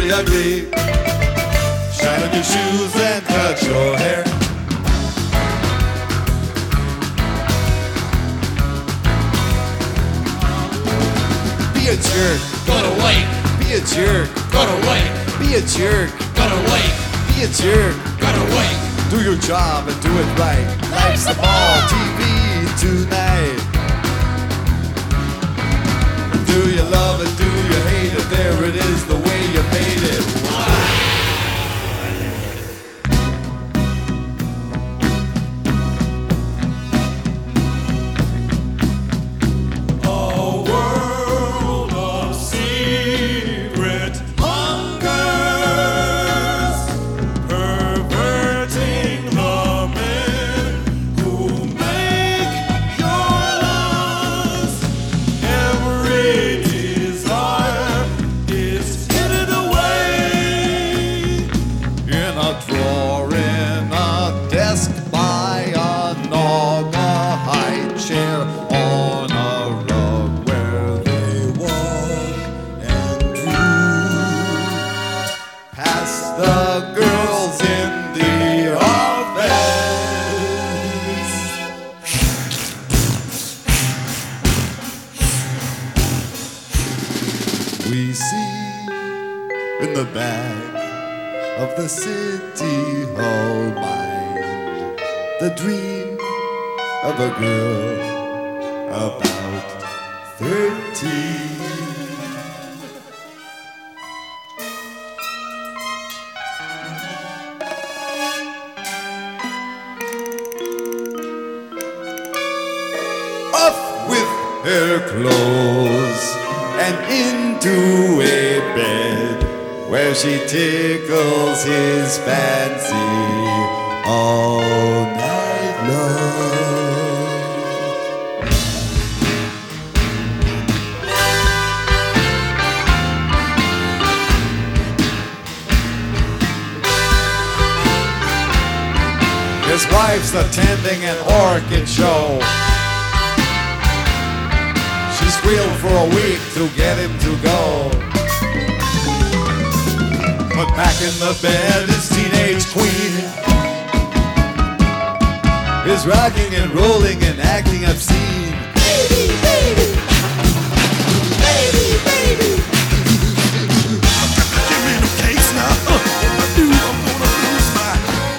really ugly. Shine on your shoes and cut your hair. Be a jerk, Go to wake, be a jerk, go to wake, be a jerk, go to wake, be a jerk. go to wake. Do your job and do it right. Life's a ball, TV tonight. Do you love it, do you hate it? There it is, the way you made it. A world of secret hungers, perverting the men who make your lust. Every desire is hidden away. In a drawer, in a desk, by a nog, a high chair, on a rug where they walk and drool. Past the girls in the office. We see in the back of the city hall mind the dream of a girl about 13. Off with her clothes and into a bed where she tickles his fancy all night long. His wife's attending an orchid show. She squealed for a week to get him to go. But back in the bed, his teenage queen is rocking and rolling and acting obscene. Baby, baby, baby, baby. Give me the case now. If I do, I'm gonna lose my.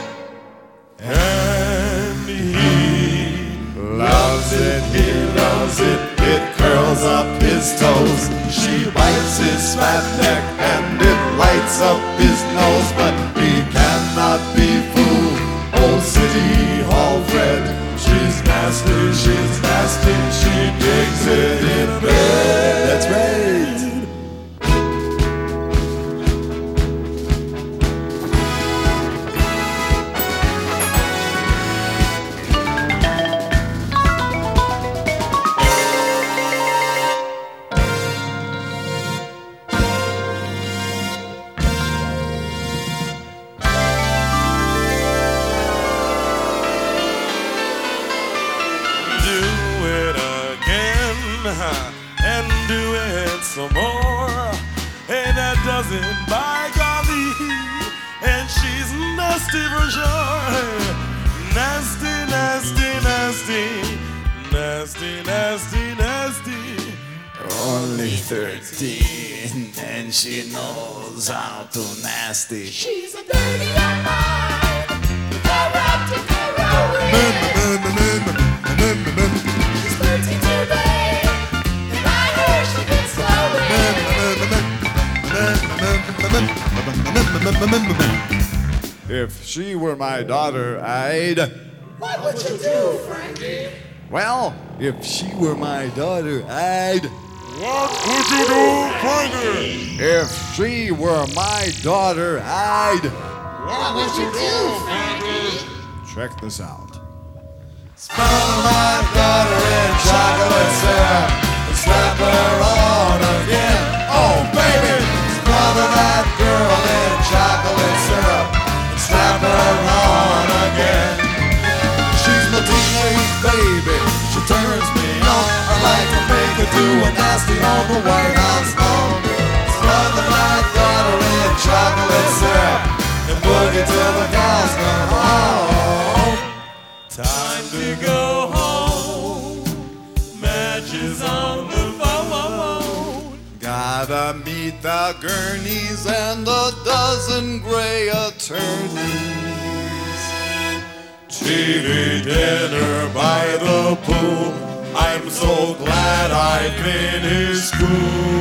And he Loves it, he loves it, it curls up his toes. She bites his fat neck and it lights up his nose. But he cannot be fooled, old City Hall Fred. She's nasty, she digs it in bed. That's right. do it again and do it some more. Hey, that does it, by golly. And she's nasty for sure. Nasty, nasty, nasty. Nasty, nasty, nasty. Only 13 and she knows how to nasty. She's a dirty young mind, corrupt and corroded. She's 13 today, and I heard she's been slowing. If she were my daughter, I'd... What would you do, Frankie? Well, if she were my daughter, I'd... What would you do, Frankie? If she were my daughter, I'd... What would you do, Frankie? Check this out. Smother my daughter in chocolate syrup and slap her on again. Oh, baby! Smother that girl in chocolate syrup and slap her on again. She's my teenage baby. She turns me on. I like to make her do a nasty on the White House lawn. Smother my daughter in chocolate syrup, and boogie till the cows come home. Time to go home. Matches on the phone. Gotta meet the gurneys and a dozen gray attorneys. TV dinner by the pool. I'm so glad I finished school.